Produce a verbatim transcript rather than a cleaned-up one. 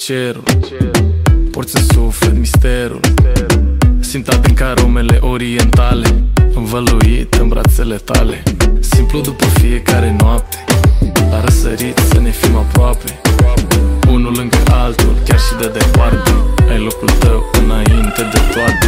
cerul, porți în suflet misterul. Simt adânc aromele orientale, învăluit în brațele tale. Simplu după fiecare noapte, la răsărit să ne fim aproape, unul lângă altul, chiar și de departe. Ai locul tău înainte de toate.